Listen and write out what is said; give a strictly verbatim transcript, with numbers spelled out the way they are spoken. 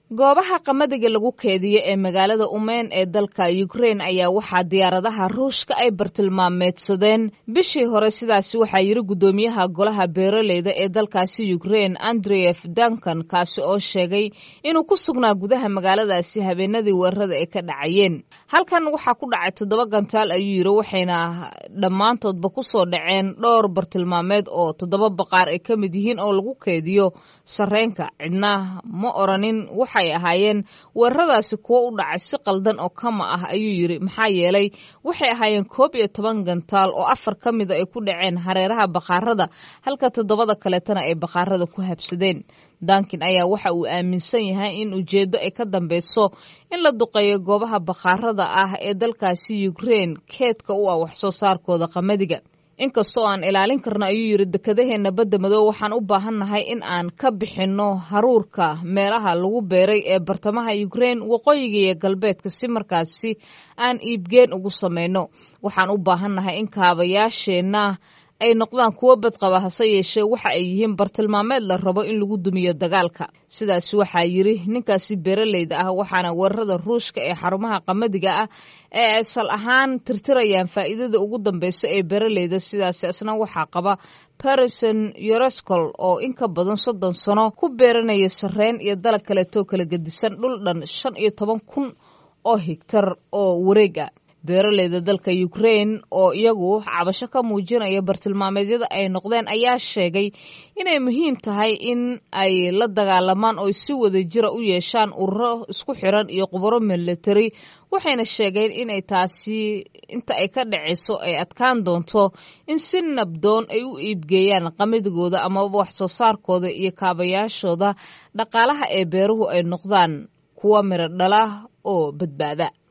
goobaha qamadiga lagu keediyo ee magaalada Uman ee dalka Ukraine ayaa waxaa diyaaradaha Ruushka ay bartilmaameedsadeen bishii hore sidaas waxa yiri gudoomiyaha golaha beeraleyda ee dalkaasi Ukraine Andrey Duncan kaasi oo sheegay inuu ku sugnaa gudaha magaaladaasi habeenadii weerarada ay ka dhacayeen halkan waxa ku dhacay toddoba gantaal ayuu yiri waxayna dhamaantoodba ku soo dhaceen dhowr bartilmaameed oo toddoba baqaar ay kamid yihiin oo lagu keediyo sareenka cidna ma oranin waxay ahaayeen weeraradaasi kuwa u dhacay si qaldan oo kama ah ayuu yiri maxaa yeelay waxay ahaayeen koob iyo toban gantaal oo afar kamid ay ku dhaceen hareeraha baqaarada halka toddobada kaleetana ay baqaarada ku habsadeen Duncan ayaa waxa uu aaminsan yahay in ujeedo ay ka dambeyso in la duqeeyo goobaha baqaarada ah ee dalkaasi Ukraine keedka u ah wax soo saarkooda qamadiga inkastoo aan ilaalin karno ayuu yiri dekadaheena badda madow waxaan u baahannahay in aan ka bixinno haruurka meelaha lagu beeray ee bartamaha Ukraine waqooyiga iyo galbeedka si markaasi aan iibgeen ugu sameeyno waxaan u baahannahay in kaabayaasheena ay noqdaan kuwa badqaba hase yeeshee waxa ay yihiin bartilmaameed la rabo in lagu dumiyo dagaalka sidaas waxa yiri ninkaasi beeraleyda ah waxaana weerarada Ruushka ee xarumaha qamadiga ah ee asal ahaan tirtirayaan faa'iidada ugu dambeysa ee beeraleyda sidaas asna waxa qaba Person Yoroskol oo in ka badan soddon sano ku beeranaya sareen iyo dalag kale to kala gedisan dhul dhan shan iyo toban kun oo hektar oo wareega beeraleyda dalka Ukraine oo iyagu cabasho ka muujinaya bartilmaameedyada ay noqdeen ayaa sheegay inay muhiim tahay in ay la dagaalamaan oo si wada jira u yeeshaan ururo isku xiran iyo khubaro military waxayna sheegeen inay taasi inta ay ka dhaceyso ay adkaan doonto in si nabdoon ay u iibgeeyaan qamadigooda ama wax soo saarkooda iyo kaabayaashooda dhaqaalaha ee beeruhu ay noqdaan kuwa miro dhala oo badbaada